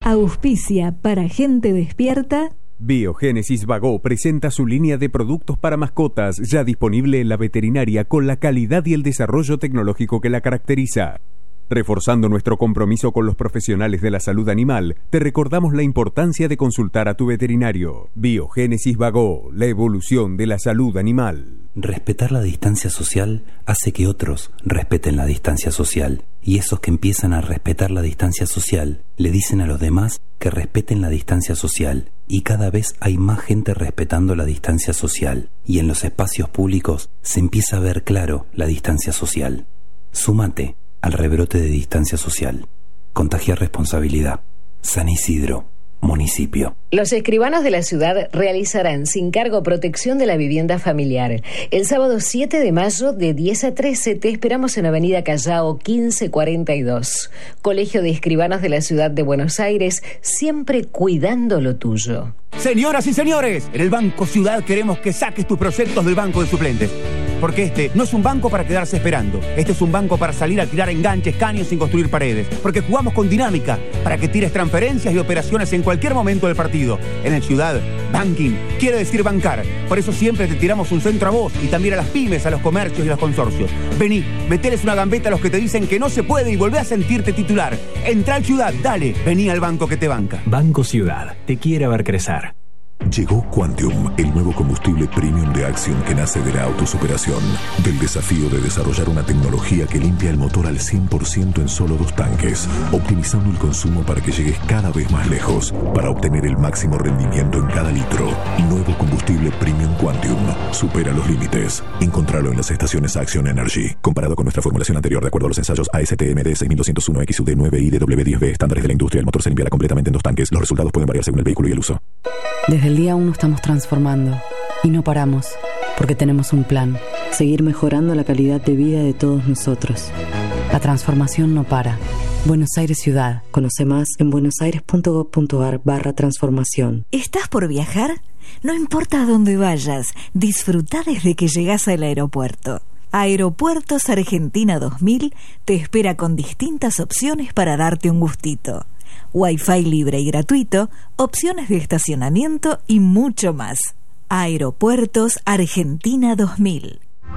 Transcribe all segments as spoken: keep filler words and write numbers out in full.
Auspicia para gente despierta. Biogénesis Bagó presenta su línea de productos para mascotas, ya disponible en la veterinaria con la calidad y el desarrollo tecnológico que la caracteriza. Reforzando nuestro compromiso con los profesionales de la salud animal, te recordamos la importancia de consultar a tu veterinario. Biogénesis Bagó, la evolución de la salud animal. Respetar la distancia social hace que otros respeten la distancia social. Y esos que empiezan a respetar la distancia social le dicen a los demás que respeten la distancia social. Y cada vez hay más gente respetando la distancia social. Y en los espacios públicos se empieza a ver claro la distancia social. Súmate al rebrote de distancia social. Contagiar responsabilidad. San Isidro, municipio. Los escribanos de la ciudad realizarán sin cargo protección de la vivienda familiar. El sábado siete de mayo de diez a trece te esperamos en Avenida Callao quince cuarenta y dos. Colegio de Escribanos de la Ciudad de Buenos Aires, siempre cuidando lo tuyo. Señoras y señores, en el Banco Ciudad queremos que saques tus proyectos del banco de suplentes. Porque este no es un banco para quedarse esperando. Este es un banco para salir a tirar enganches, caños sin construir paredes. Porque jugamos con dinámica para que tires transferencias y operaciones en cualquier momento del partido. En el Ciudad, banking quiere decir bancar. Por eso siempre te tiramos un centro a vos y también a las pymes, a los comercios y a los consorcios. Vení, meteles una gambeta a los que te dicen que no se puede y volvé a sentirte titular. Entra al Ciudad, dale, vení al banco que te banca. Banco Ciudad, te quiere ver crecer. Llegó Quantium, el nuevo combustible premium de Axion que nace de la autosuperación, del desafío de desarrollar una tecnología que limpia el motor al cien por ciento en solo dos tanques, optimizando el consumo para que llegues cada vez más lejos, para obtener el máximo rendimiento en cada litro. Nuevo combustible premium Quantium, supera los límites. Encontralo en las estaciones Axion Energy. Comparado con nuestra formulación anterior, de acuerdo a los ensayos A S T M D seis mil doscientos uno X U D nueve I D W diez B, estándares de la industria, el motor se limpiará completamente en dos tanques. Los resultados pueden variar según el vehículo y el uso. Desde el día uno estamos transformando y no paramos, porque tenemos un plan: seguir mejorando la calidad de vida de todos nosotros. La transformación no para. Buenos Aires Ciudad. Conoce más en buenosaires.gov.ar barra transformación. ¿Estás por viajar? No importa a dónde vayas, disfruta desde que llegás al aeropuerto. Aeropuertos Argentina dos mil te espera con distintas opciones para darte un gustito. Wi-Fi libre y gratuito, opciones de estacionamiento y mucho más. Aeropuertos Argentina dos mil.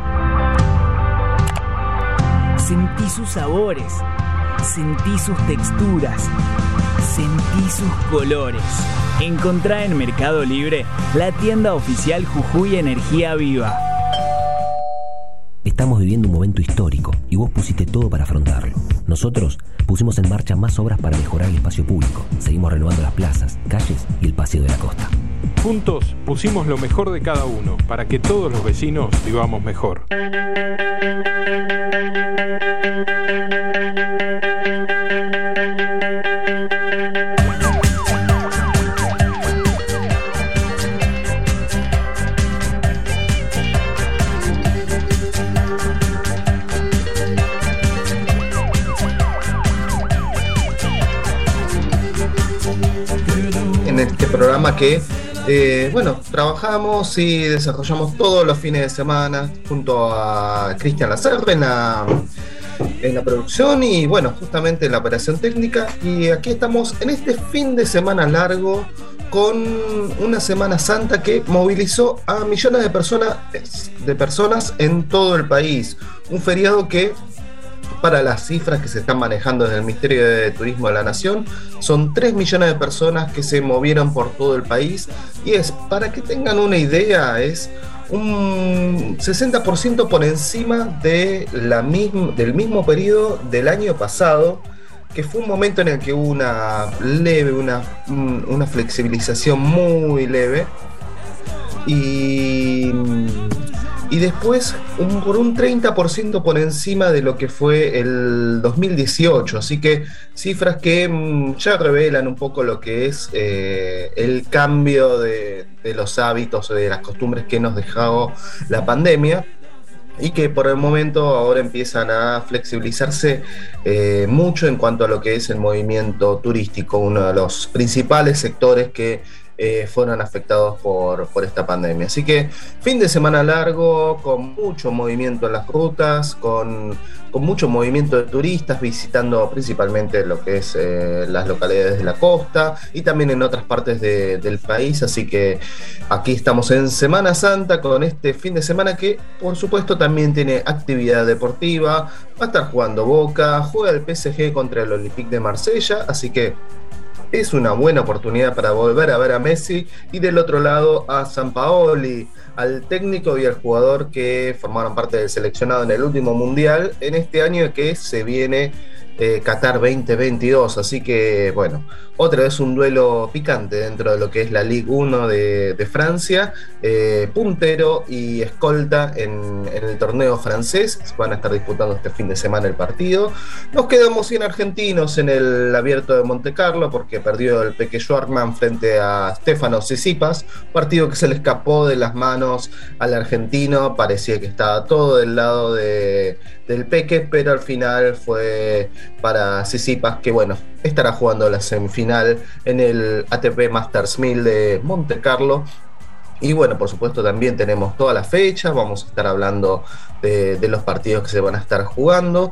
Sentí sus sabores, sentí sus texturas, sentí sus colores. Encontrá en Mercado Libre la tienda oficial Jujuy Energía Viva. Estamos viviendo un momento histórico y vos pusiste todo para afrontarlo. Nosotros pusimos en marcha más obras para mejorar el espacio público. Seguimos renovando las plazas, calles y el paseo de la costa. Juntos pusimos lo mejor de cada uno para que todos los vecinos vivamos mejor. En este programa que, eh, bueno, trabajamos y desarrollamos todos los fines de semana junto a Cristian Lacerda en la, en la producción y, bueno, justamente en la operación técnica. Y aquí estamos en este fin de semana largo con una Semana Santa que movilizó a millones de personas, de personas en todo el país. Un feriado que, para las cifras que se están manejando desde el Ministerio de Turismo de la Nación, son tres millones de personas que se movieron por todo el país. Y es, para que tengan una idea, es un sesenta por ciento por encima de la misma, del mismo periodo del año pasado, que fue un momento en el que hubo una leve, una, una flexibilización muy leve. Y... Y después un, por un treinta por ciento por encima de lo que fue el dos mil dieciocho. Así que cifras que mmm, ya revelan un poco lo que es eh, el cambio de, de los hábitos, de las costumbres que nos dejó la pandemia. Y que por el momento ahora empiezan a flexibilizarse eh, mucho en cuanto a lo que es el movimiento turístico, uno de los principales sectores que eh, fueron afectados por, por esta pandemia. Así que fin de semana largo, con mucho movimiento en las rutas, con, con mucho movimiento de turistas visitando principalmente lo que es eh, las localidades de la costa y también en otras partes de, del país. Así que aquí estamos en Semana Santa con este fin de semana que por supuesto también tiene actividad deportiva. Va a estar jugando Boca, juega el P S G contra el Olympique de Marsella, así que es una buena oportunidad para volver a ver a Messi, y del otro lado a Sampaoli, al técnico y al jugador que formaron parte del seleccionado en el último mundial en este año que se viene eh, Qatar veinte veintidós. Así que bueno, otra vez un duelo picante dentro de lo que es la Ligue uno de, de Francia, eh, puntero y escolta en, en el torneo francés. Van a estar disputando este fin de semana el partido. Nos quedamos sin argentinos en el Abierto de Monte Carlo porque perdió el Peque Schwartzman frente a Stefano Tsitsipas, partido que se le escapó de las manos al argentino. Parecía que estaba todo del lado de, del Peque, pero al final fue para Tsitsipas, que bueno, estará jugando la semifinal en el A T P Masters mil de Monte Carlo. Y bueno, por supuesto también tenemos todas las fechas, vamos a estar hablando de, de los partidos que se van a estar jugando,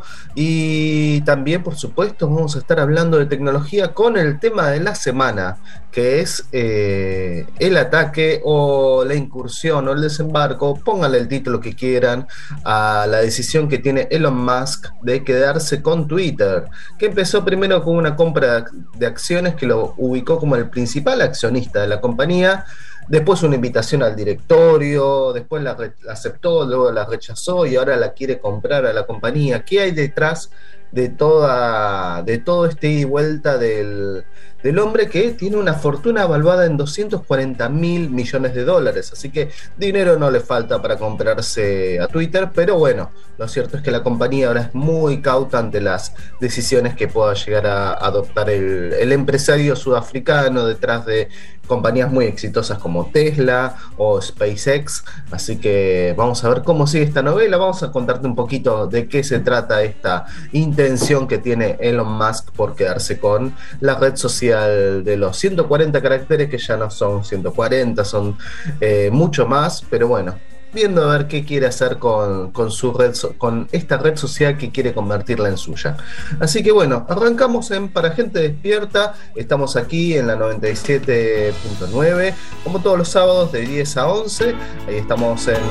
y también por supuesto vamos a estar hablando de tecnología con el tema de la semana, que es eh, el ataque o la incursión o el desembarco, pónganle el título que quieran, a la decisión que tiene Elon Musk de quedarse con Twitter, que empezó primero con una compra de acciones que lo ubicó como el principal accionista de la compañía. Después una invitación al directorio, después la, re- la aceptó, luego la rechazó y ahora la quiere comprar a la compañía. ¿Qué hay detrás de toda de todo este ida y vuelta del, del hombre que tiene una fortuna evaluada en doscientos cuarenta mil millones de dólares? Así que dinero no le falta para comprarse a Twitter, pero bueno, lo cierto es que la compañía ahora es muy cauta ante las decisiones que pueda llegar a adoptar el, el empresario sudafricano detrás de compañías muy exitosas como Tesla o SpaceX. Así que vamos a ver cómo sigue esta novela, vamos a contarte un poquito de qué se trata esta intención que tiene Elon Musk por quedarse con la red social de los ciento cuarenta caracteres, que ya no son ciento cuarenta, son eh, mucho más, pero bueno, viendo a ver qué quiere hacer con, con su red, con esta red social que quiere convertirla en suya. Así que bueno, arrancamos en Para Gente Despierta. Estamos aquí en la noventa y siete punto nueve, como todos los sábados de diez a once. Ahí estamos en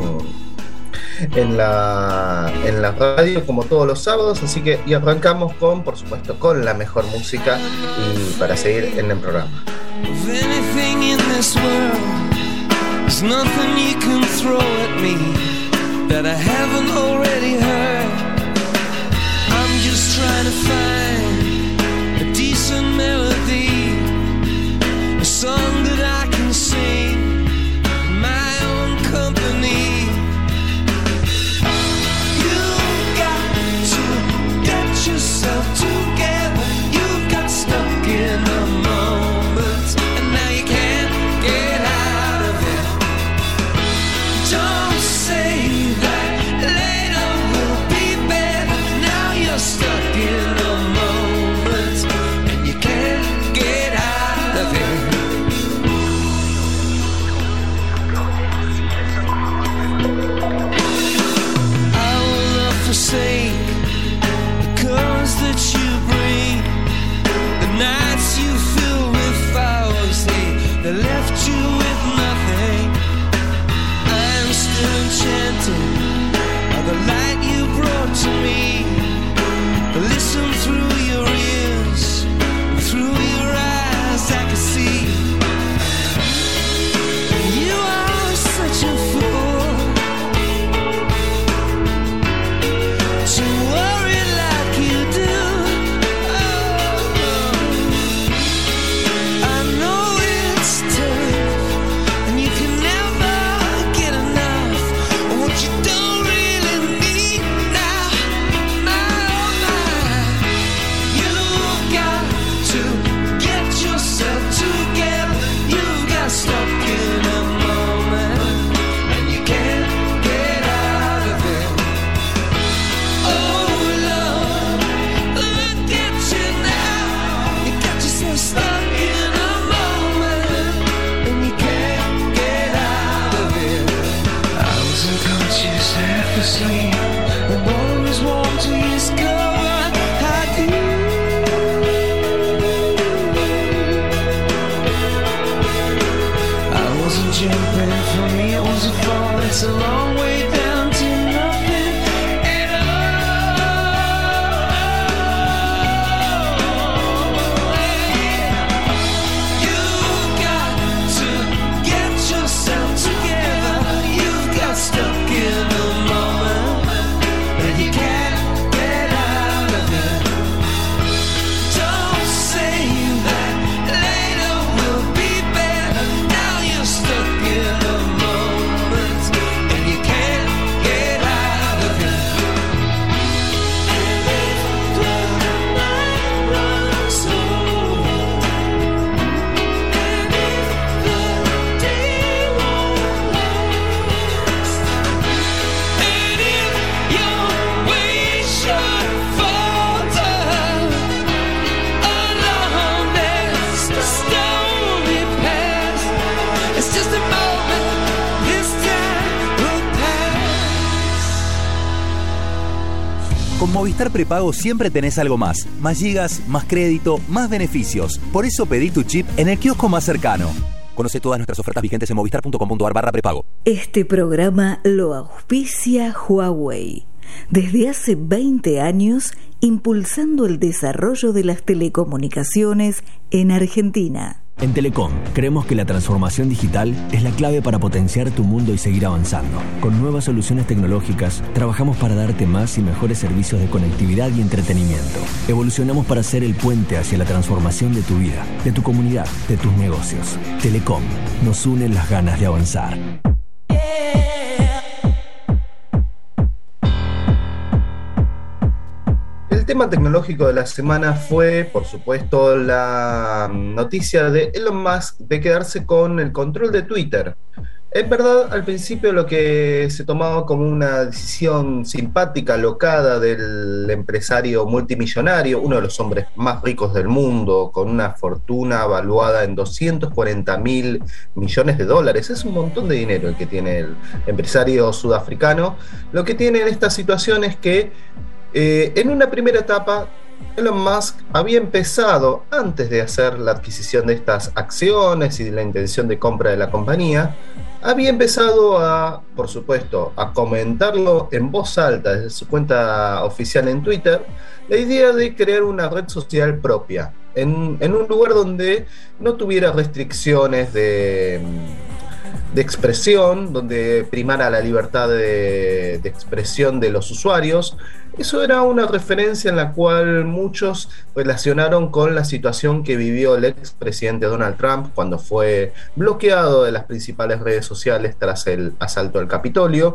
en la en la radio como todos los sábados, así que y arrancamos con, por supuesto, con la mejor música y para seguir en el programa. There's nothing you can throw at me that I haven't already heard. I'm just trying to find a decent melody, a song that I can sing in my own company. You've got to get yourself together. You've got stuck in a moment and now you can't get out of it. Don't say that later will be better. Now you're stuck in a moment and you can't get out of it. I will not forsake the colors that you bring, the nights you fill with flowers, they, they left you with nothing. Enchanted by the light you brought to me. Listen through your ears, through your eyes I can see. You are such a fool to worry like you do. Oh, I know it's terrible. jumping for me, it was a fall. It's a long way down to nothing at all. You've got to get yourself together. You've got stuck in a moment and you can't get out of it. Don't say that later will be better. Now you're stuck in a moment and you can't get out of it. And if the night runs over, and if the day won't last, and if your way should falter along this stormy path, it's just a moment, this time will pass. Con Movistar Prepago siempre tenés algo más. Más gigas, más crédito, más beneficios. Por eso pedí tu chip en el kiosco más cercano. Conoce todas nuestras ofertas vigentes en movistar punto com punto ar barra prepago. Este programa lo auspicia Huawei. Desde hace veinte años, impulsando el desarrollo de las telecomunicaciones en Argentina. En Telecom, creemos que la transformación digital es la clave para potenciar tu mundo y seguir avanzando. Con nuevas soluciones tecnológicas, trabajamos para darte más y mejores servicios de conectividad y entretenimiento. Evolucionamos para ser el puente hacia la transformación de tu vida, de tu comunidad, de tus negocios. Telecom, nos unen las ganas de avanzar. El tema tecnológico de la semana fue, por supuesto, la noticia de Elon Musk de quedarse con el control de Twitter. En verdad, al principio lo que se tomaba como una decisión simpática, locada del empresario multimillonario, uno de los hombres más ricos del mundo, con una fortuna valuada en doscientos cuarenta mil millones de dólares. Es un montón de dinero el que tiene el empresario sudafricano. Lo que tiene en esta situación es que Eh, en una primera etapa, Elon Musk había empezado, antes de hacer la adquisición de estas acciones y de la intención de compra de la compañía, había empezado a, por supuesto, a comentarlo en voz alta desde su cuenta oficial en Twitter, la idea de crear una red social propia, en, en un lugar donde no tuviera restricciones de... de expresión, donde primara la libertad de, de expresión de los usuarios. Eso era una referencia en la cual muchos relacionaron con la situación que vivió el expresidente Donald Trump cuando fue bloqueado de las principales redes sociales tras el asalto al Capitolio.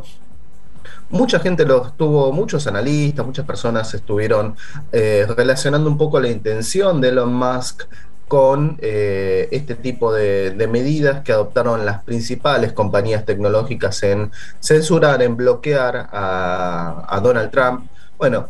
Mucha gente lo estuvo, muchos analistas, muchas personas estuvieron eh, relacionando un poco la intención de Elon Musk con eh, este tipo de, de medidas que adoptaron las principales compañías tecnológicas en censurar, en bloquear a, a Donald Trump. Bueno,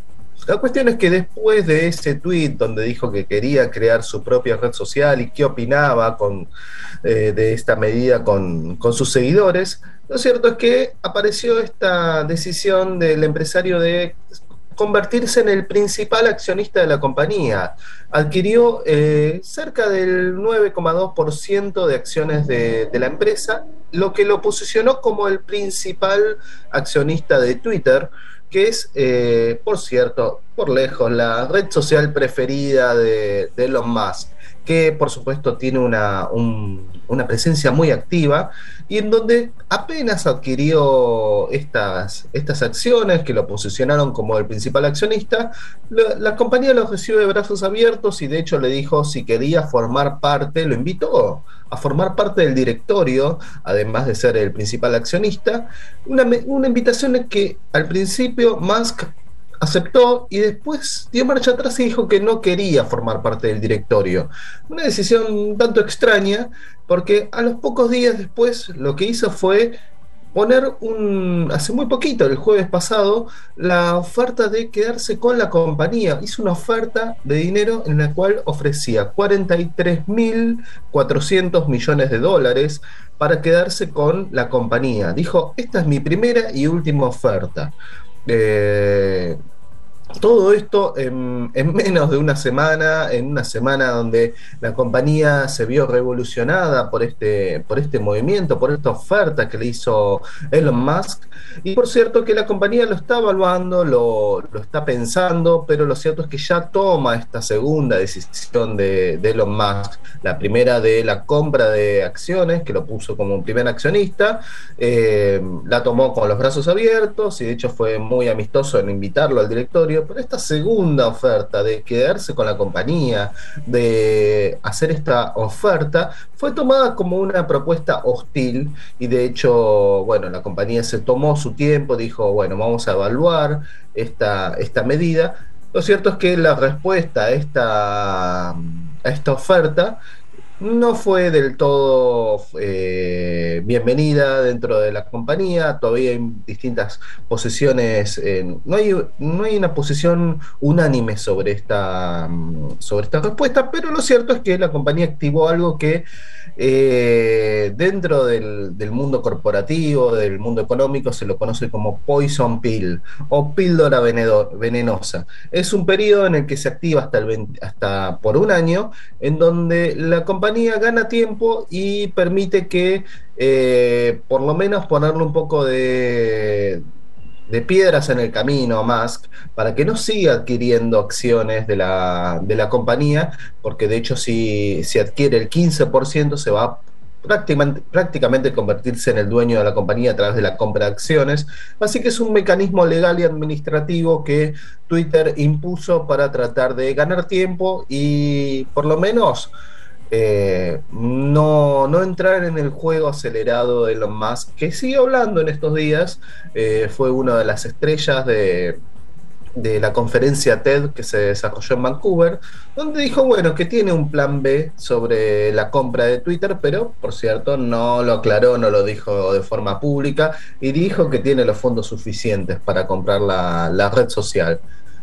la cuestión es que después de ese tweet donde dijo que quería crear su propia red social y qué opinaba con, eh, de esta medida con, con sus seguidores, lo cierto es que apareció esta decisión del empresario de convertirse en el principal accionista de la compañía. Adquirió eh, cerca del nueve coma dos por ciento de acciones de, de la empresa, lo que lo posicionó como el principal accionista de Twitter, que es, eh, por cierto, por lejos, la red social preferida de, de Elon Musk, que por supuesto tiene una, un, una presencia muy activa y en donde apenas adquirió estas, estas acciones que lo posicionaron como el principal accionista, la, la compañía lo recibe de brazos abiertos y de hecho le dijo si quería formar parte, lo invitó a formar parte del directorio, además de ser el principal accionista, una, una invitación que al principio Musk aceptó y después dio marcha atrás y dijo que no quería formar parte del directorio. Una decisión un tanto extraña, porque a los pocos días después lo que hizo fue poner un, hace muy poquito, el jueves pasado, la oferta de quedarse con la compañía. Hizo una oferta de dinero en la cual ofrecía cuarenta y tres mil cuatrocientos millones de dólares para quedarse con la compañía. Dijo, esta es mi primera y última oferta. Eh, Todo esto en, en menos de una semana, en una semana donde la compañía se vio revolucionada por este, por este movimiento, por esta oferta que le hizo Elon Musk. Y por cierto que la compañía lo está evaluando, lo, lo está pensando, pero lo cierto es que ya toma esta segunda decisión de, de Elon Musk. La primera de la compra de acciones, que lo puso como un primer accionista, eh, la tomó con los brazos abiertos y de hecho fue muy amistoso en invitarlo al directorio. Pero esta segunda oferta de quedarse con la compañía, de hacer esta oferta, fue tomada como una propuesta hostil y de hecho, bueno, la compañía se tomó su tiempo, dijo, bueno, vamos a evaluar esta, esta medida. Lo cierto es que la respuesta a esta, a esta oferta no fue del todo eh, bienvenida dentro de la compañía. Todavía hay distintas posiciones, eh, no hay, no hay una posición unánime sobre esta, sobre esta respuesta, pero lo cierto es que la compañía activó algo que eh, dentro del, del mundo corporativo, del mundo económico, se lo conoce como poison pill o píldora veneno, venenosa. Es un periodo en el que se activa hasta, el veinte, hasta por un año, en donde la compañía gana tiempo y permite que eh, por lo menos ponerle un poco de, de piedras en el camino a Musk para que no siga adquiriendo acciones de la, de la compañía, porque de hecho si, si adquiere el quince por ciento se va a prácticamente, prácticamente convertirse en el dueño de la compañía a través de la compra de acciones. Así que es un mecanismo legal y administrativo que Twitter impuso para tratar de ganar tiempo y por lo menos Eh, no, no entrar en el juego acelerado de Elon Musk, que sigue hablando en estos días. Eh, fue una de las estrellas de, de la conferencia TED que se desarrolló en Vancouver, donde dijo, bueno, que tiene un plan B sobre la compra de Twitter, pero, por cierto, no lo aclaró, no lo dijo de forma pública, y dijo que tiene los fondos suficientes para comprar la, la red social.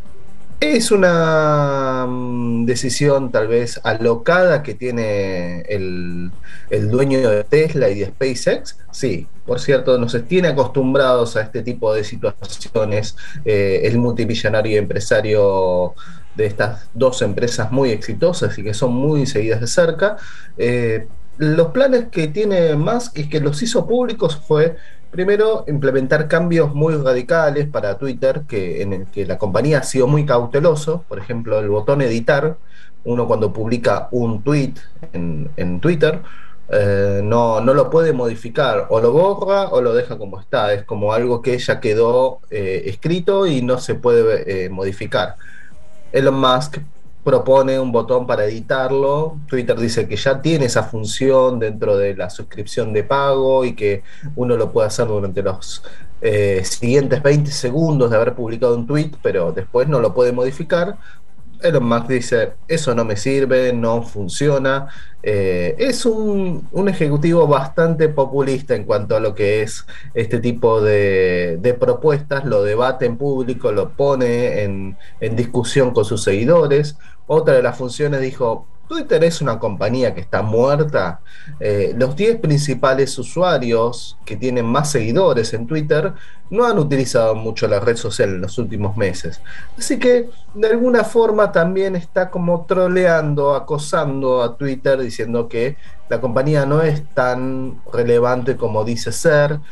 Es una um, decisión tal vez alocada que tiene el, el dueño de Tesla y de SpaceX. Sí, por cierto, nos tiene acostumbrados a este tipo de situaciones. Eh, el multimillonario empresario de estas dos empresas muy exitosas y que son muy seguidas de cerca. Eh, los planes que tiene Musk y que los hizo públicos fue, primero, implementar cambios muy radicales para Twitter, que en el que la compañía ha sido muy cauteloso. Por ejemplo, el botón editar, uno cuando publica un tweet en, en Twitter, eh, no, no lo puede modificar, o lo borra o lo deja como está. Es como algo que ya quedó eh, escrito y no se puede eh, modificar. Elon Musk propone un botón para editarlo. Twitter dice que ya tiene esa función dentro de la suscripción de pago y que uno lo puede hacer durante los eh, siguientes veinte segundos de haber publicado un tweet, pero después no lo puede modificar. Elon Musk dice, eso no me sirve, no funciona. Eh, es un, un ejecutivo bastante populista en cuanto a lo que es este tipo de, de propuestas, lo debate en público, lo pone en, en discusión con sus seguidores. Otra de las funciones dijo, Twitter es una compañía que está muerta. Eh, los diez principales usuarios que tienen más seguidores en Twitter no han utilizado mucho la red social en los últimos meses. Así que de alguna forma también está como troleando, acosando a Twitter, diciendo que la compañía no es tan relevante como dice ser.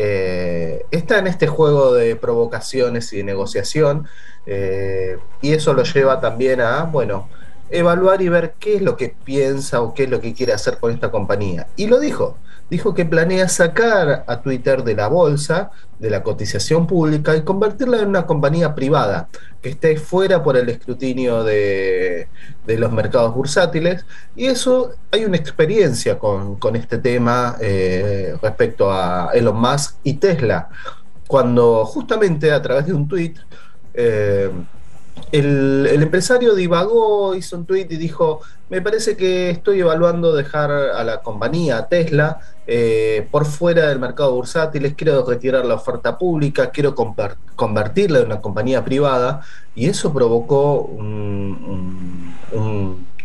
Eh, está en este juego de provocaciones y de negociación, eh, y eso lo lleva también a, bueno, evaluar y ver qué es lo que piensa o qué es lo que quiere hacer con esta compañía. Y lo dijo, dijo que planea sacar a Twitter de la bolsa, de la cotización pública, y convertirla en una compañía privada, que esté fuera por el escrutinio de, de los mercados bursátiles. Y eso, hay una experiencia con, con este tema eh, respecto a Elon Musk y Tesla, cuando justamente a través de un tweet eh, El, el empresario divagó, hizo un tweet y dijo, me parece que estoy evaluando dejar a la compañía, Tesla, eh, por fuera del mercado bursátil, quiero retirar la oferta pública, quiero convertirla en una compañía privada, y eso provocó un, un, un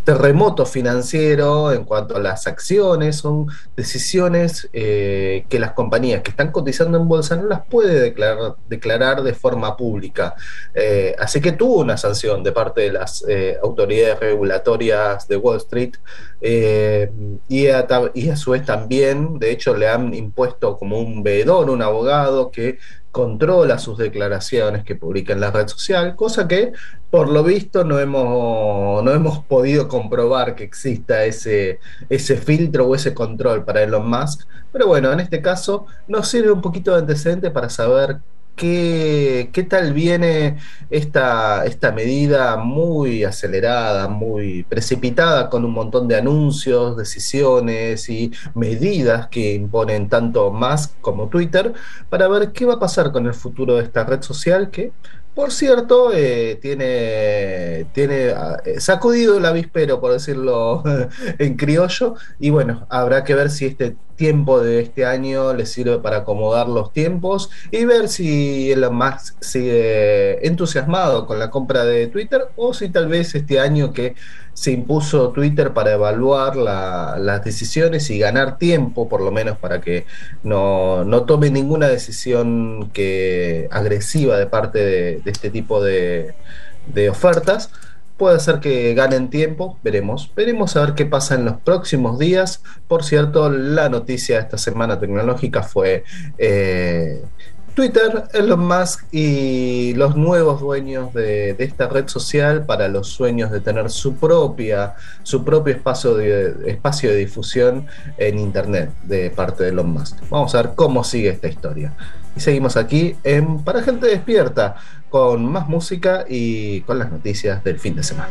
terremoto financiero en cuanto a las acciones. Son decisiones eh, que las compañías que están cotizando en bolsa no las puede declarar, declarar de forma pública. Eh, así que tuvo una sanción de parte de las eh, autoridades regulatorias de Wall Street, eh, y, a, y a su vez también, de hecho, le han impuesto como un veedor, un abogado que controla sus declaraciones que publica en la red social, cosa que por lo visto no hemos, no hemos podido comprobar que exista ese, ese filtro o ese control para Elon Musk, pero bueno, en este caso nos sirve un poquito de antecedente para saber qué, qué tal viene esta, esta medida muy acelerada, muy precipitada, con un montón de anuncios, decisiones y medidas que imponen tanto Musk como Twitter, para ver qué va a pasar con el futuro de esta red social que, por cierto, eh, tiene, tiene eh, sacudido el avispero, por decirlo en criollo, y bueno, habrá que ver si este tiempo de este año le sirve para acomodar los tiempos y ver si Elon Musk sigue entusiasmado con la compra de Twitter, o si tal vez este año que se impuso Twitter para evaluar la, las decisiones y ganar tiempo, por lo menos para que no, no tome ninguna decisión que agresiva de parte de, de este tipo de, de ofertas, puede ser que ganen tiempo. Veremos, veremos a ver qué pasa en los próximos días. Por cierto, la noticia de esta semana tecnológica fue eh, Twitter, Elon Musk y los nuevos dueños de, de esta red social para los sueños de tener su propia, su propio espacio de, espacio de difusión en Internet de parte de Elon Musk. Vamos a ver cómo sigue esta historia. Y seguimos aquí en Para Gente Despierta, con más música y con las noticias del fin de semana.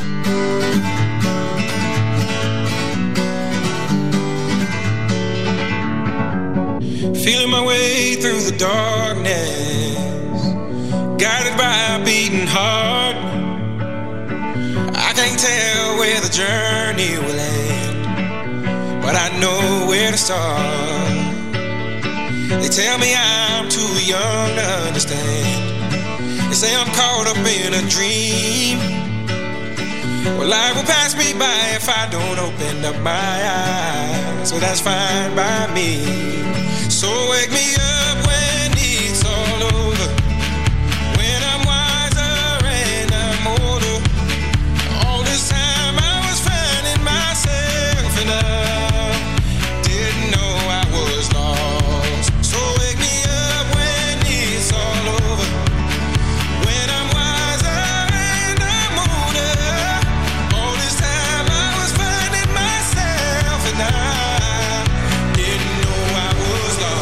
Feeling my way through the darkness, guided by a beating heart. I can't tell where the journey will end, but I know where to start. They tell me I'm too young to understand. They say I'm caught up in a dream. Well, life will pass me by if I don't open up my eyes. So that's fine by me. So wake me up when it's all over, when I'm wiser and I'm older. All this time I was finding myself and I didn't know I was lost. So wake me up when it's all over, when I'm wiser and I'm older. All this time I was finding myself and I didn't know I was lost.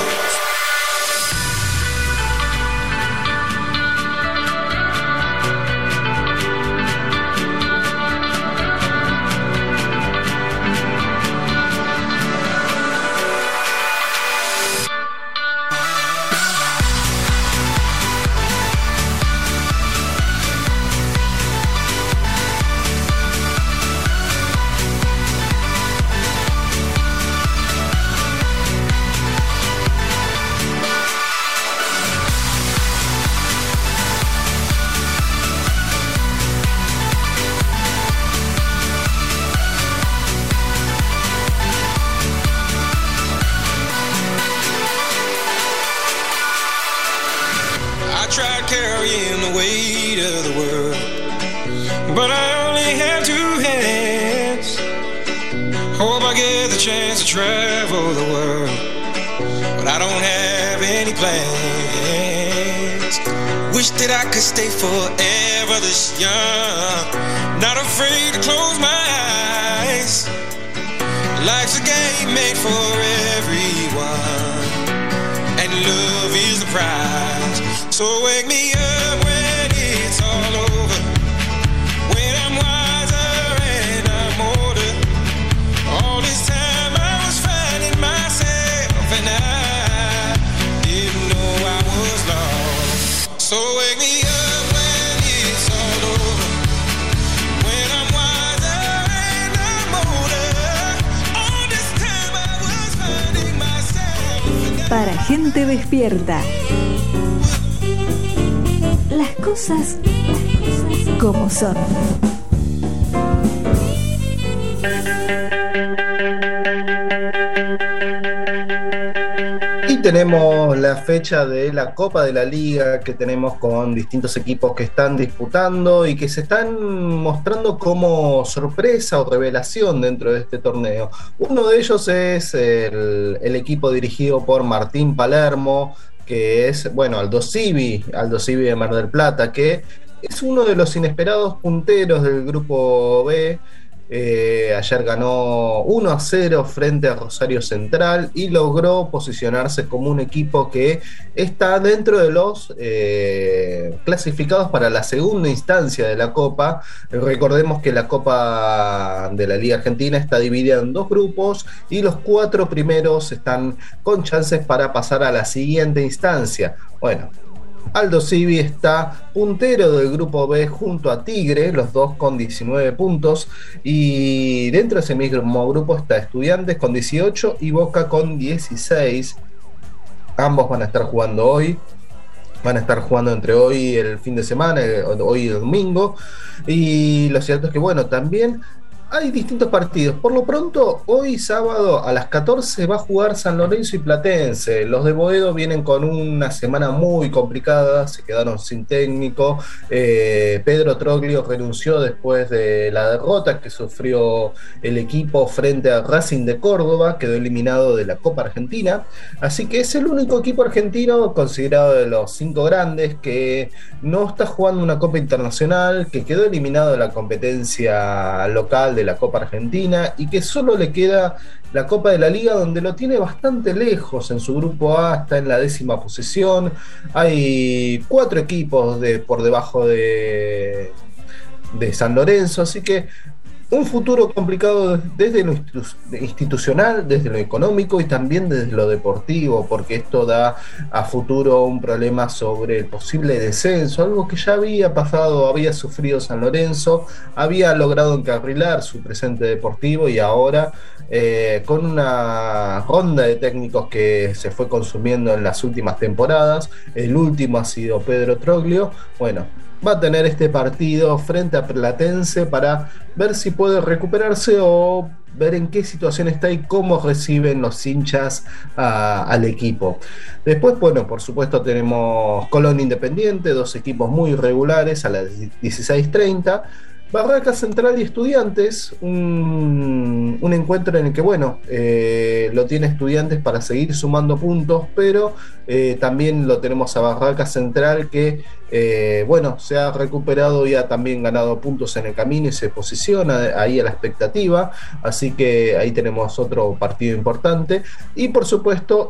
I tried carrying the weight of the world, but I only have two hands. Hope I get the chance to travel the world, but I don't have any plans. Wish that I could stay forever this young, not afraid to close my eyes. Life's a game made for everyone, and love is the prize. So wake me up when it's all over, when I'm wiser and I'm older. All this time I was finding myself and I didn't know I was lost. So wake me up when it's all over, when I'm wiser and I'm older. All this time I was finding myself and I... Para gente despierta. Las cosas, las cosas como son. Y tenemos la fecha de la Copa de la Liga que tenemos con distintos equipos que están disputando y que se están mostrando como sorpresa o revelación dentro de este torneo. Uno de ellos es el, el equipo dirigido por Martín Palermo, que es, bueno, Aldo Civi, Aldo Civi de Mar del Plata, que es uno de los inesperados punteros del grupo B. Eh, ayer ganó uno a cero frente a Rosario Central y logró posicionarse como un equipo que está dentro de los eh, clasificados para la segunda instancia de la Copa. Recordemos que la Copa de la Liga Argentina está dividida en dos grupos y los cuatro primeros están con chances para pasar a la siguiente instancia. Bueno, Aldo Civi está puntero del grupo B junto a Tigre, los dos con diecinueve puntos, y dentro de ese mismo grupo está Estudiantes con dieciocho y Boca con dieciséis. Ambos van a estar jugando hoy, van a estar jugando entre hoy y el fin de semana, hoy y el domingo, y lo cierto es que bueno, también hay distintos partidos. Por lo pronto, hoy sábado a las catorce va a jugar San Lorenzo y Platense. Los de Boedo vienen con una semana muy complicada, se quedaron sin técnico. Eh, Pedro Troglio renunció después de la derrota que sufrió el equipo frente a Racing de Córdoba, quedó eliminado de la Copa Argentina. Así que es el único equipo argentino considerado de los cinco grandes que no está jugando una Copa Internacional, que quedó eliminado de la competencia local de la Copa Argentina y que solo le queda la Copa de la Liga, donde lo tiene bastante lejos. En su grupo A está en la décima posición, hay cuatro equipos de, por debajo de, de San Lorenzo, así que un futuro complicado desde lo institucional, desde lo económico y también desde lo deportivo, porque esto da a futuro un problema sobre el posible descenso, algo que ya había pasado, había sufrido San Lorenzo, había logrado encarrilar su presente deportivo y ahora eh, con una ronda de técnicos que se fue consumiendo en las últimas temporadas, el último ha sido Pedro Troglio, bueno, va a tener este partido frente a Platense para ver si puede recuperarse o ver en qué situación está y cómo reciben los hinchas a, al equipo. Después, bueno, por supuesto tenemos Colón Independiente, dos equipos muy regulares a las dieciséis treinta. Barracas Central y Estudiantes, un, un encuentro en el que, bueno, eh, lo tiene Estudiantes para seguir sumando puntos, pero eh, también lo tenemos a Barracas Central que, eh, bueno, se ha recuperado y ha también ganado puntos en el camino y se posiciona ahí a la expectativa, así que ahí tenemos otro partido importante. Y por supuesto,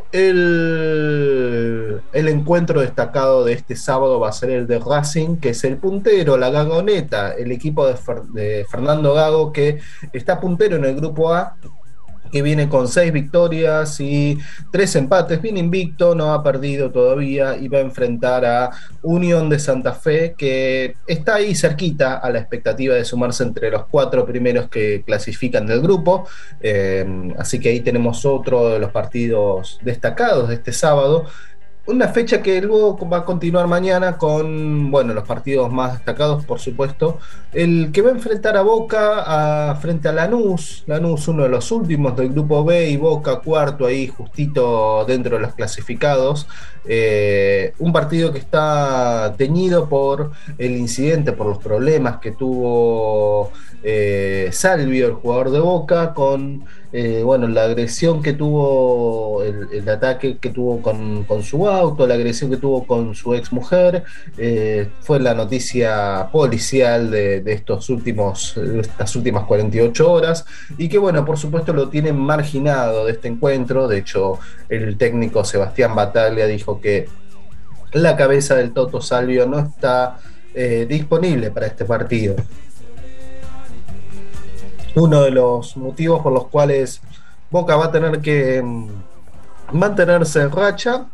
el, el encuentro destacado de este sábado va a ser el de Racing, que es el puntero, la Gagoneta, el equipo de de Fernando Gago, que está puntero en el grupo A, que viene con seis victorias y tres empates, viene invicto, no ha perdido todavía y va a enfrentar a Unión de Santa Fe, que está ahí cerquita a la expectativa de sumarse entre los cuatro primeros que clasifican del grupo, eh, así que ahí tenemos otro de los partidos destacados de este sábado. Una fecha que luego va a continuar mañana con, bueno, los partidos más destacados, por supuesto. El que va a enfrentar a Boca a, frente a Lanús. Lanús, uno de los últimos del grupo B, y Boca cuarto ahí, justito dentro de los clasificados. Eh, un partido que está teñido por el incidente, por los problemas que tuvo eh, Salvio, el jugador de Boca, con eh, bueno, la agresión que tuvo, el, el ataque que tuvo con, con su auto, la agresión que tuvo con su ex mujer. Eh, fue la noticia policial de, de estos últimos, de estas últimas cuarenta y ocho horas, y que bueno, por supuesto lo tienen marginado de este encuentro. De hecho, el técnico Sebastián Bataglia dijo que la cabeza del Toto Salvio no está eh, disponible para este partido. Uno de los motivos por los cuales Boca va a tener que mantenerse en racha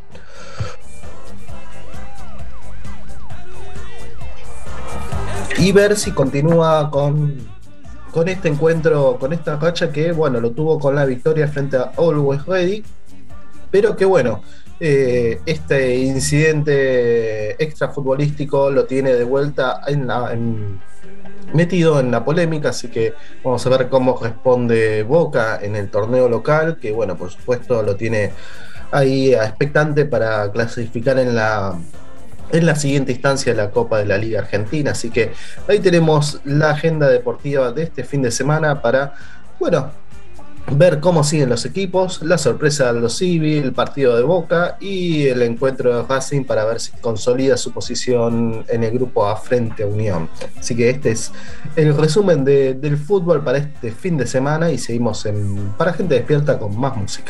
y ver si continúa con, con este encuentro, con esta racha que, bueno, lo tuvo con la victoria frente a Always Ready, pero que, bueno, eh, este incidente extrafutbolístico lo tiene de vuelta en la, en, metido en la polémica, así que vamos a ver cómo responde Boca en el torneo local, que bueno, por supuesto lo tiene ahí expectante para clasificar en la en la siguiente instancia de la Copa de la Liga Argentina. Así que ahí tenemos la agenda deportiva de este fin de semana para, bueno, ver cómo siguen los equipos, la sorpresa de Aldo Civi, el partido de Boca y el encuentro de Racing para ver si consolida su posición en el grupo A frente a Unión. Así que este es el resumen de, del fútbol para este fin de semana y seguimos en Para Gente Despierta con más música.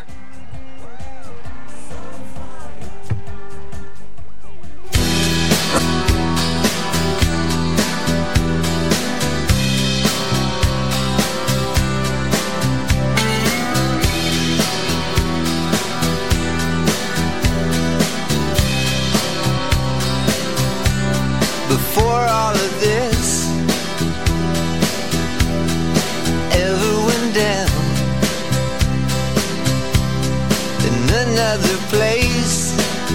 Another place,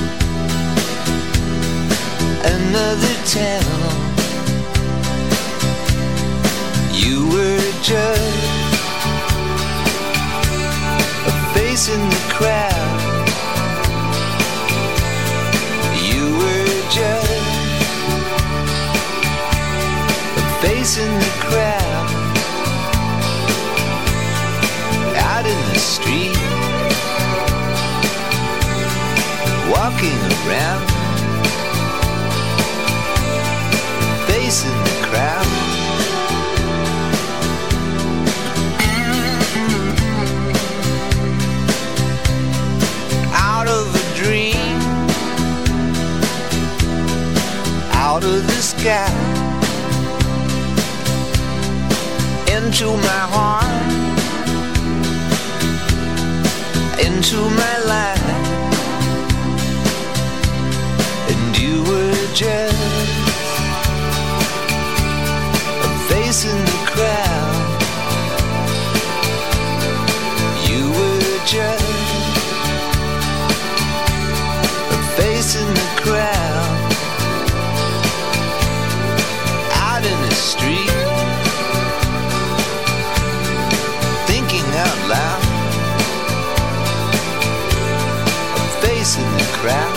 another town. You were just a face in the crowd. You were just a face in the crowd. Out in the street, walking around, facing the crowd. Out of a dream, out of the sky, into my heart, into my life. You were just a face in the crowd. You were just a face in the crowd. Out in the street, thinking out loud. A face in the crowd.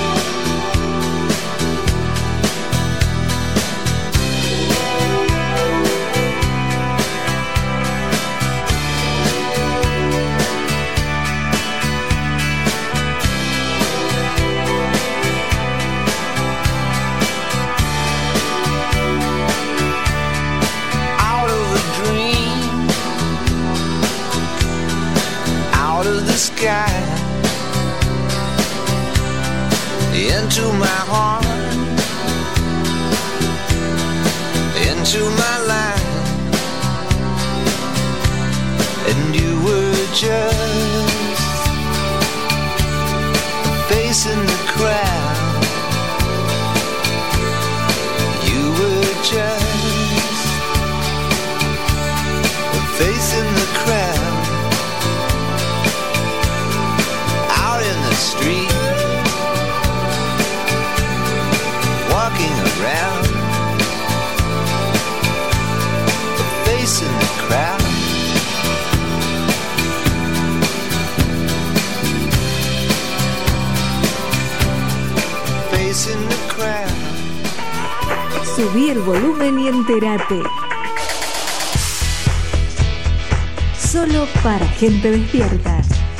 Sky, into my heart, into my life, and you were just a face in the crowd. You were just a face in the crowd. Street, walking around, a face in the crowd. Face in the crowd. Subí el volumen y entérate. Solo para gente despierta.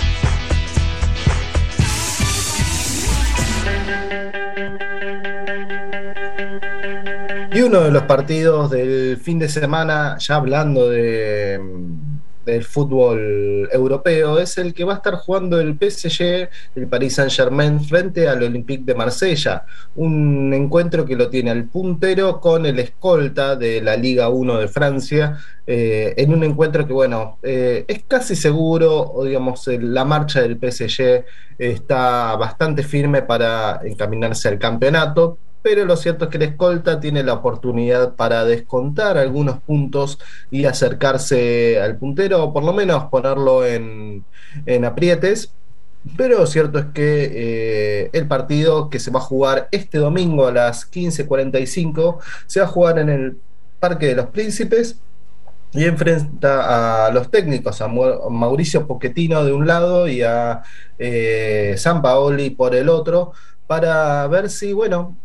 Y uno de los partidos del fin de semana, ya hablando de, del fútbol europeo, es el que va a estar jugando el P S G, el Paris Saint-Germain, frente al Olympique de Marsella. Un encuentro que lo tiene al puntero con el escolta de la Liga uno de Francia, eh, en un encuentro que, bueno, eh, es casi seguro, o digamos, la marcha del P S G está bastante firme para encaminarse al campeonato. Pero lo cierto es que el escolta tiene la oportunidad para descontar algunos puntos y acercarse al puntero, o por lo menos ponerlo en, en aprietes. Pero lo cierto es que eh, el partido que se va a jugar este domingo a las quince cuarenta y cinco se va a jugar en el Parque de los Príncipes y enfrenta a los técnicos, a Mauricio Pochettino de un lado y a eh, Sampaoli por el otro, para ver si, bueno,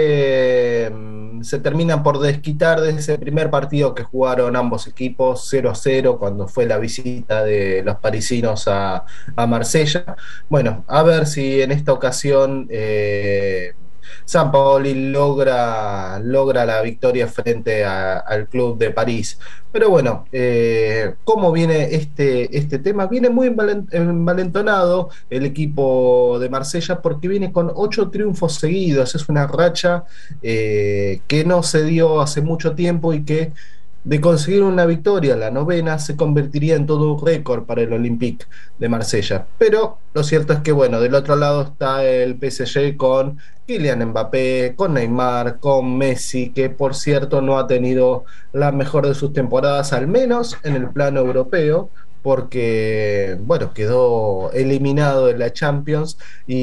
se, se terminan por desquitar de ese primer partido que jugaron ambos equipos cero a cero cuando fue la visita de los parisinos a, a Marsella. Bueno, a ver si en esta ocasión eh, Sampaoli logra, logra la victoria frente a, al club de París. Pero bueno, eh, ¿cómo viene este, este tema? Viene muy envalentonado el equipo de Marsella porque viene con ocho triunfos seguidos. Es una racha eh, que no se dio hace mucho tiempo y que, de conseguir una victoria, la novena, se convertiría en todo un récord para el Olympique de Marsella. Pero lo cierto es que, bueno, del otro lado está el P S G con Kylian Mbappé, con Neymar, con Messi, que por cierto no ha tenido la mejor de sus temporadas, al menos en el plano europeo, porque, bueno, quedó eliminado de la Champions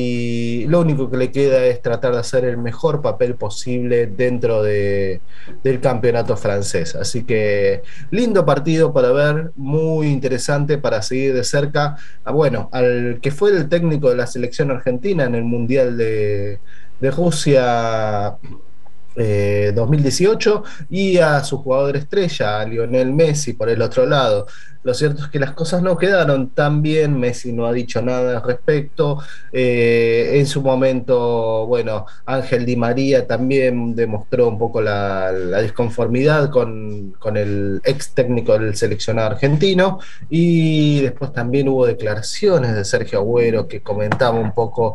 y lo único que le queda es tratar de hacer el mejor papel posible dentro de, del campeonato francés. Así que lindo partido para ver, muy interesante para seguir de cerca, a, bueno, al que fue el técnico de la selección argentina en el Mundial de, de Rusia Eh, dos mil dieciocho, y a su jugador estrella, a Lionel Messi, por el otro lado. Lo cierto es que las cosas no quedaron tan bien. Messi no ha dicho nada al respecto. Eh, en su momento, bueno, Ángel Di María también demostró un poco la, la disconformidad con, con el ex técnico del seleccionado argentino, y después también hubo declaraciones de Sergio Agüero que comentaba un poco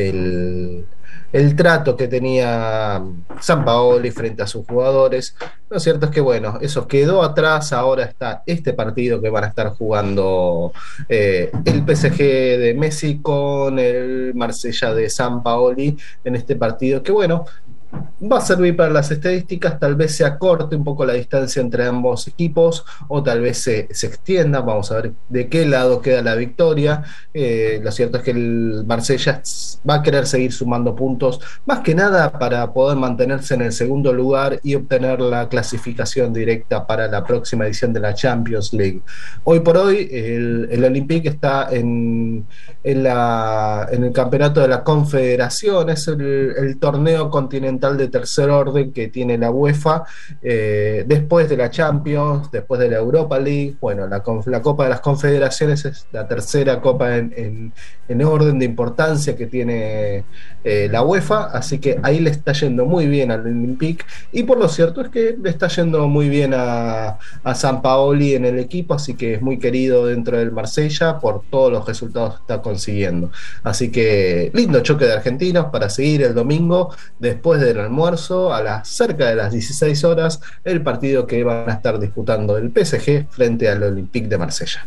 el el trato que tenía Sampaoli frente a sus jugadores. Lo cierto es que, bueno, eso quedó atrás. Ahora está este partido que van a estar jugando eh, el P S G de Messi con el Marsella de Sampaoli en este partido que, bueno, va a servir para las estadísticas. Tal vez se acorte un poco la distancia entre ambos equipos, o tal vez se, se extienda. Vamos a ver de qué lado queda la victoria. Eh, lo cierto es que el Marsella va a querer seguir sumando puntos, más que nada para poder mantenerse en el segundo lugar y obtener la clasificación directa para la próxima edición de la Champions League. Hoy por hoy el, el Olympique está en, en, la, en el campeonato de la Confederación. Es el, el torneo continental de tercer orden que tiene la UEFA, eh, después de la Champions, después de la Europa League. Bueno, la, la Copa de las Confederaciones es la tercera copa en, en, en orden de importancia que tiene eh, la UEFA, así que ahí le está yendo muy bien al Olympique, y por lo cierto es que le está yendo muy bien a, a Sampaoli en el equipo, así que es muy querido dentro del Marsella por todos los resultados que está consiguiendo. Así que lindo choque de argentinos para seguir el domingo después del almuerzo, a las cerca de las dieciséis horas, el partido que van a estar disputando el P S G frente al Olympique de Marsella.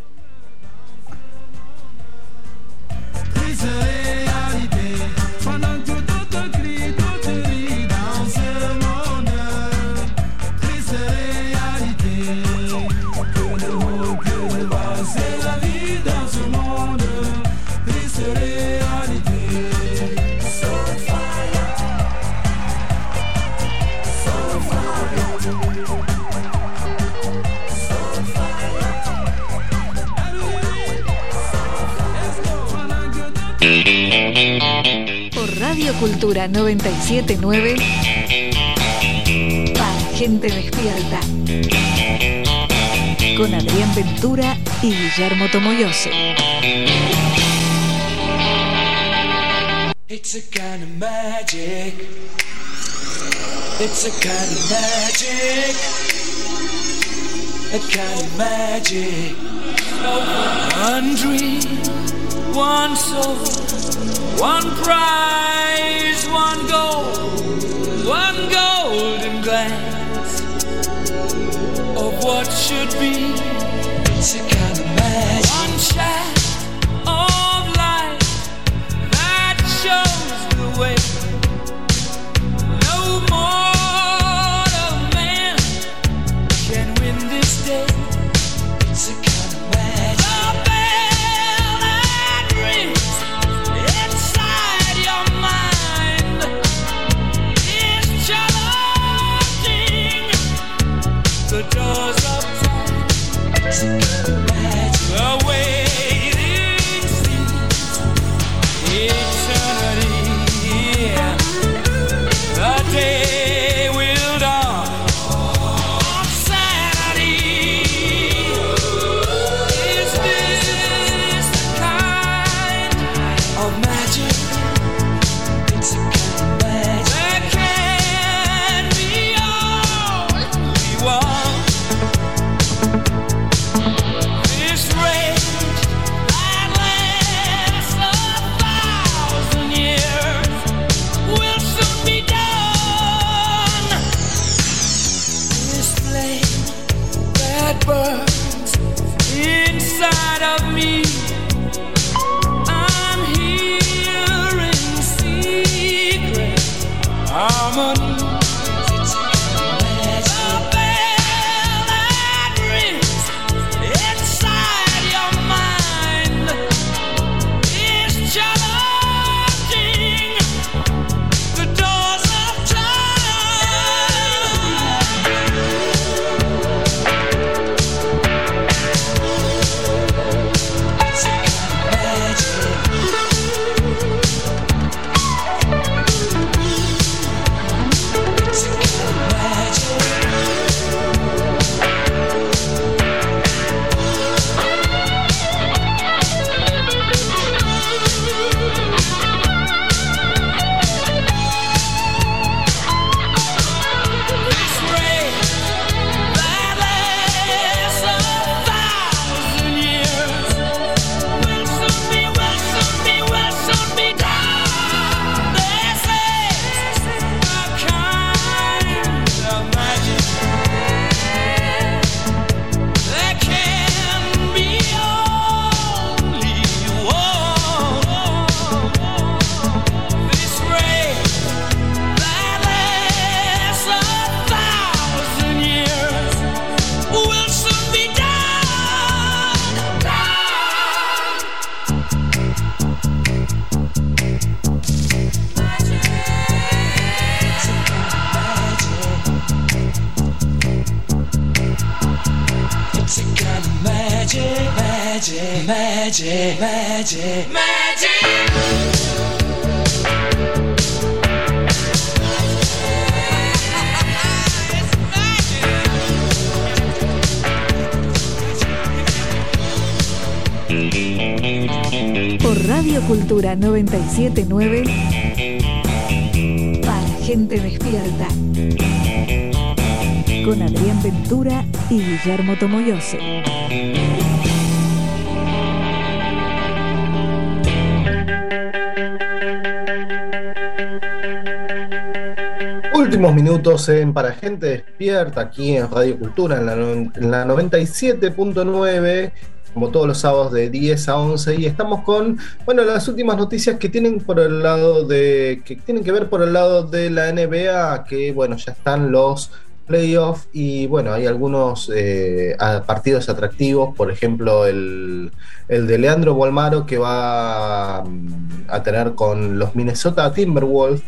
Por Radio Cultura noventa y siete punto nueve, para gente despierta, con Adrián Ventura y Guillermo Tomoyose. It's a kind of magic. It's a kind of magic. A kind of magic. One dream, one soul, one prize, one goal, one golden glance of what should be. It's a kind of magic. One shaft of light that shows the way. No mortal man can win this day. It's a kind of magic. The bell that rings inside your mind is challenging inside of me. I'm hearing secret harmony. Magic, magic, magic, magic. Por Radio Cultura noventa y siete punto nueve, para gente despierta, con Adrián Ventura y Guillermo Tomoyose. Últimos minutos en Para Gente Despierta, aquí en Radio Cultura, en la, en la noventa y siete punto nueve, como todos los sábados de diez a once, y estamos con, bueno, las últimas noticias que tienen por el lado de, que tienen que ver por el lado de la N B A, que bueno, ya están los playoffs y bueno, hay algunos eh, partidos atractivos, por ejemplo el, el de Leandro Bolmaro, que va a tener con los Minnesota Timberwolves,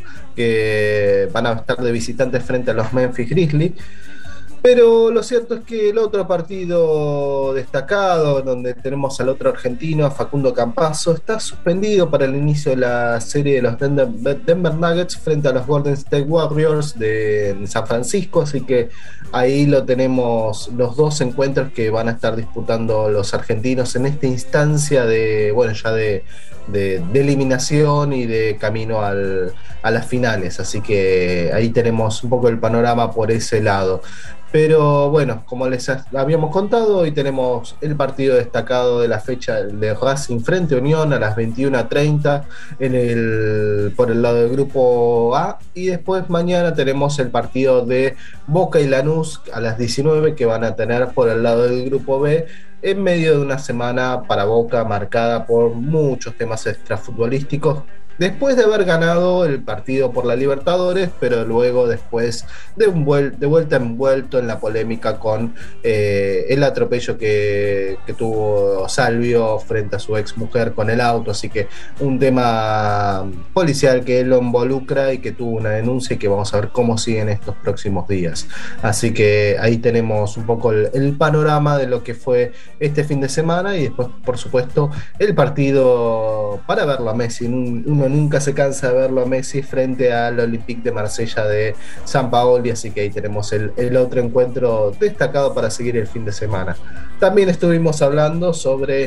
que van a estar de visitantes frente a los Memphis Grizzlies. Pero lo cierto es que el otro partido destacado, donde tenemos al otro argentino, a Facundo Campazzo, está suspendido para el inicio de la serie de los Denver, Denver Nuggets frente a los Golden State Warriors de San Francisco, así que ahí lo tenemos, los dos encuentros que van a estar disputando los argentinos en esta instancia de, bueno, ya de, de, de eliminación y de camino al, a las finales, así que ahí tenemos un poco el panorama por ese lado. Pero bueno, como les habíamos contado, hoy tenemos el partido destacado de la fecha de Racing frente a Unión a las veintiuna treinta en el, por el lado del grupo A, y después mañana tenemos el partido de Boca y Lanús a las diecinueve, que van a tener por el lado del grupo B, en medio de una semana para Boca marcada por muchos temas extrafutbolísticos, después de haber ganado el partido por la Libertadores, pero luego después de, un vuel- de vuelta envuelto en la polémica con eh, el atropello que, que tuvo Salvio frente a su ex mujer con el auto, así que un tema policial que él lo involucra y que tuvo una denuncia y que vamos a ver cómo siguen estos próximos días. Así que ahí tenemos un poco el, el panorama de lo que fue este fin de semana, y después, por supuesto, el partido para verlo a Messi, un, un nunca se cansa de verlo a Messi frente al Olympique de Marsella de Sampaoli, así que ahí tenemos el, el otro encuentro destacado para seguir el fin de semana. También estuvimos hablando sobre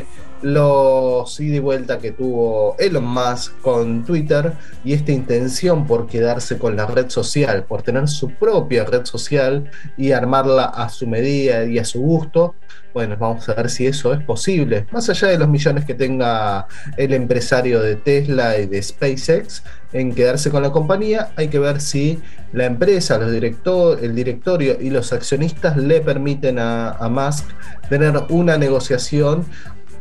los ida y vuelta que tuvo Elon Musk con Twitter y esta intención por quedarse con la red social, por tener su propia red social y armarla a su medida y a su gusto. Bueno, vamos a ver si eso es posible. Más allá de los millones que tenga el empresario de Tesla y de SpaceX en quedarse con la compañía, hay que ver si la empresa, los director, el directorio y los accionistas le permiten a, a Musk tener una negociación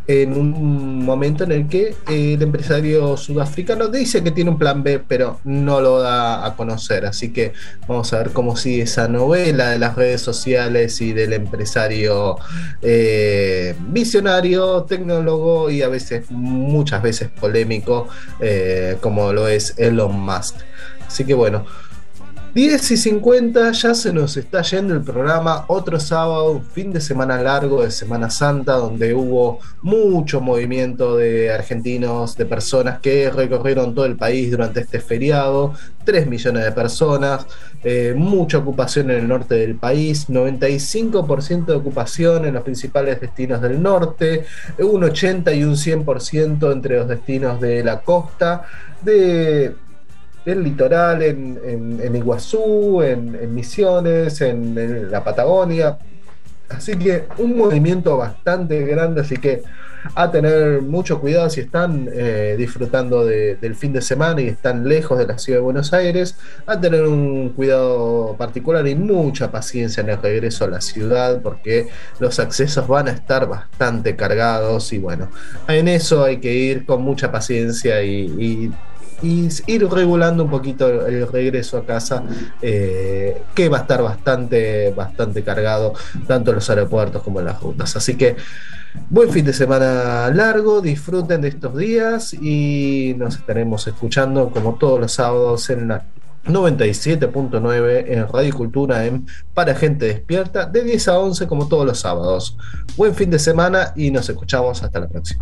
en un momento en el que eh, el empresario sudafricano dice que tiene un plan B, pero no lo da a conocer. Así que vamos a ver cómo sigue esa novela de las redes sociales y del empresario eh, visionario, tecnólogo y a veces, muchas veces polémico, eh, como lo es Elon Musk. Así que bueno, diez y cincuenta, ya se nos está yendo el programa. Otro sábado, un fin de semana largo de Semana Santa, donde hubo mucho movimiento de argentinos, de personas que recorrieron todo el país durante este feriado. tres millones de personas, eh, mucha ocupación en el norte del país, noventa y cinco por ciento de ocupación en los principales destinos del norte, un ochenta y un cien por ciento entre los destinos de la costa, de... del litoral, en, en, en Iguazú, en, en Misiones, en, en la Patagonia. Así que un movimiento bastante grande, así que a tener mucho cuidado si están eh, disfrutando de, del fin de semana y están lejos de la ciudad de Buenos Aires, a tener un cuidado particular y mucha paciencia en el regreso a la ciudad, porque los accesos van a estar bastante cargados y bueno, en eso hay que ir con mucha paciencia y, y y ir regulando un poquito el regreso a casa, eh, que va a estar bastante, bastante cargado, tanto en los aeropuertos como en las rutas. Así que buen fin de semana largo, disfruten de estos días y nos estaremos escuchando como todos los sábados en la noventa y siete punto nueve en Radio Cultura en Para Gente Despierta, de diez a once como todos los sábados. Buen fin de semana y nos escuchamos hasta la próxima.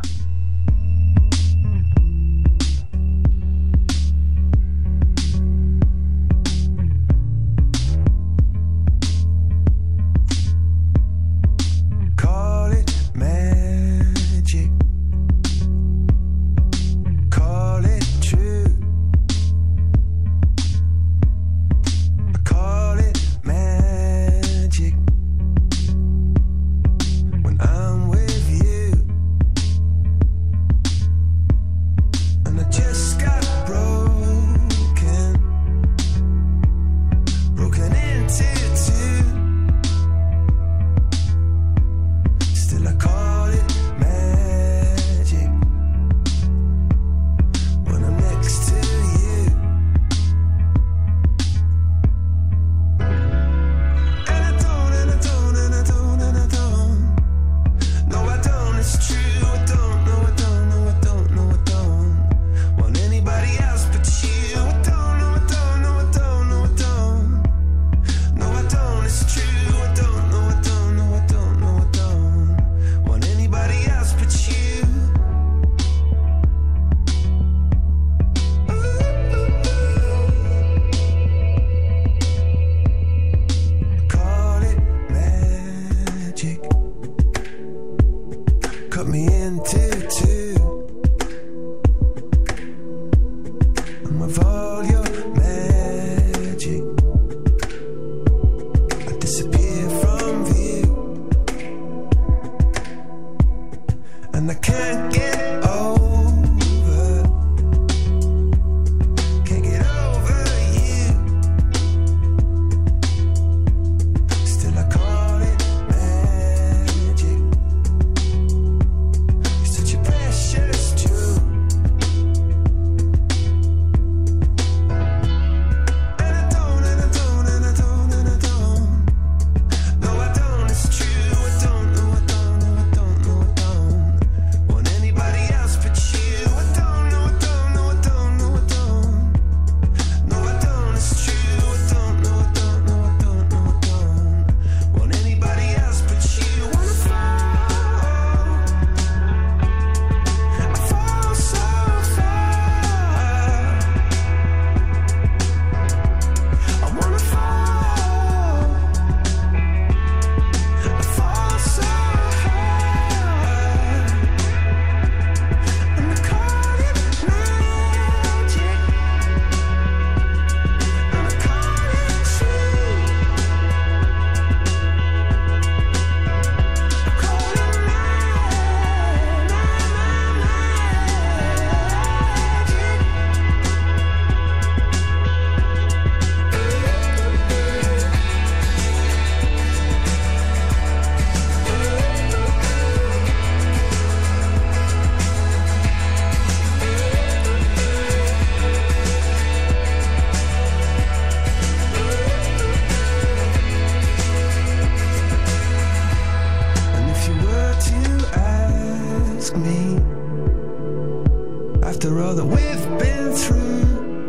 ask me, after all that we've been through,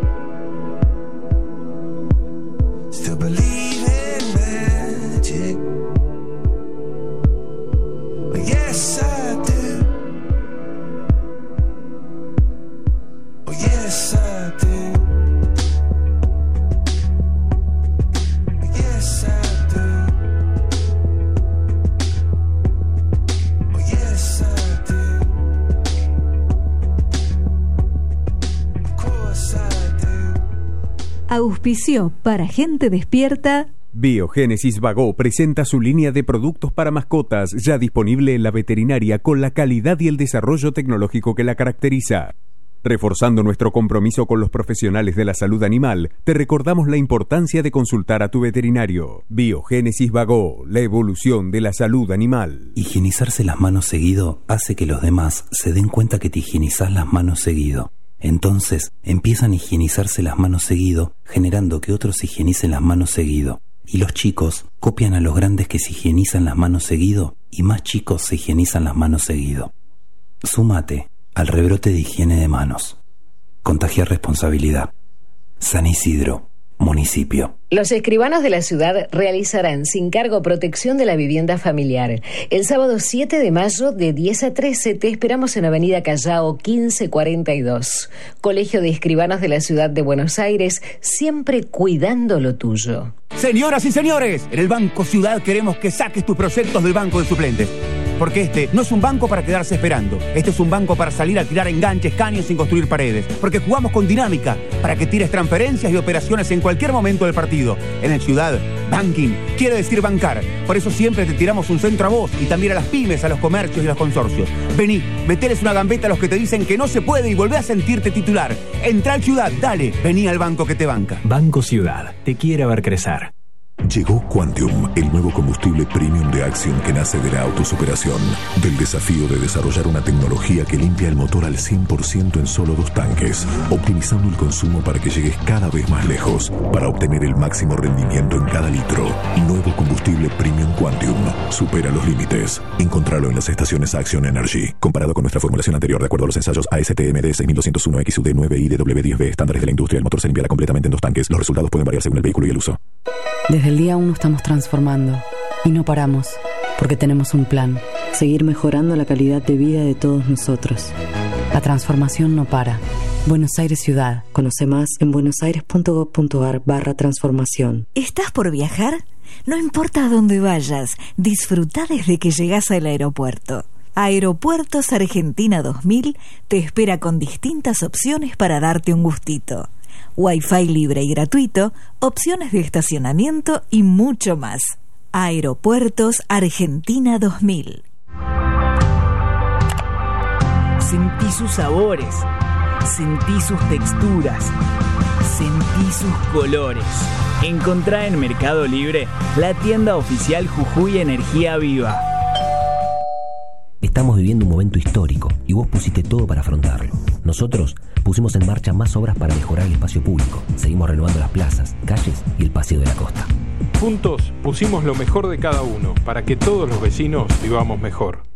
still believe in magic? Well, yes, I do. Oh, yes, I do. Oh, yes, I do. Oh, yes, I do. Of course I do. Auspició para gente despierta. Biogénesis Bagó presenta su línea de productos para mascotas, ya disponible en la veterinaria con la calidad y el desarrollo tecnológico que la caracteriza. Reforzando nuestro compromiso con los profesionales de la salud animal, te recordamos la importancia de consultar a tu veterinario. Biogénesis Bagó, la evolución de la salud animal. Higienizarse las manos seguido hace que los demás se den cuenta que te higienizás las manos seguido. Entonces empiezan a higienizarse las manos seguido, generando que otros se higienicen las manos seguido. Y los chicos copian a los grandes que se higienizan las manos seguido y más chicos se higienizan las manos seguido. Súmate al rebrote de higiene de manos. Contagiar responsabilidad. San Isidro, municipio. Los escribanos de la ciudad realizarán sin cargo protección de la vivienda familiar. El sábado siete de mayo de diez a trece te esperamos en Avenida Callao quince cuarenta y dos. Colegio de Escribanos de la Ciudad de Buenos Aires, siempre cuidando lo tuyo. Señoras y señores, en el Banco Ciudad queremos que saques tus proyectos del banco de suplentes. Porque este no es un banco para quedarse esperando. Este es un banco para salir a tirar enganches, caños sin construir paredes. Porque jugamos con dinámica, para que tires transferencias y operaciones en cualquier momento del partido. En el Ciudad, banking quiere decir bancar. Por eso siempre te tiramos un centro a vos y también a las pymes, a los comercios y los consorcios. Vení, meteles una gambeta a los que te dicen que no se puede y volvé a sentirte titular. Entra al Ciudad, dale, vení al banco que te banca. Banco Ciudad, te quiere ver crecer. Llegó Quantium, el nuevo combustible premium de Axion que nace de la autosuperación, del desafío de desarrollar una tecnología que limpia el motor al cien por ciento en solo dos tanques, optimizando el consumo para que llegues cada vez más lejos, para obtener el máximo rendimiento en cada litro. Nuevo combustible premium Quantium, supera los límites. Encontralo en las estaciones Axion Energy. Comparado con nuestra formulación anterior, de acuerdo a los ensayos A S T M D seis mil doscientos uno X U D nueve I D W diez B, estándares de la industria, el motor se limpiará completamente en dos tanques. Los resultados pueden variar según el vehículo y el uso. Desde el día uno estamos transformando y no paramos, porque tenemos un plan, seguir mejorando la calidad de vida de todos nosotros. La transformación no para. Buenos Aires Ciudad. Conoce más en buenosaires.gov.ar barra transformación. ¿Estás por viajar? No importa a dónde vayas, disfruta desde que llegás al aeropuerto. Aeropuertos Argentina dos mil te espera con distintas opciones para darte un gustito. Wi-Fi libre y gratuito, opciones de estacionamiento y mucho más. Aeropuertos Argentina dos mil. Sentí sus sabores, sentí sus texturas, sentí sus colores. Encontrá en Mercado Libre la tienda oficial Jujuy Energía Viva. Estamos viviendo un momento histórico y vos pusiste todo para afrontarlo. Nosotros pusimos en marcha más obras para mejorar el espacio público. Seguimos renovando las plazas, calles y el paseo de la costa. Juntos pusimos lo mejor de cada uno para que todos los vecinos vivamos mejor.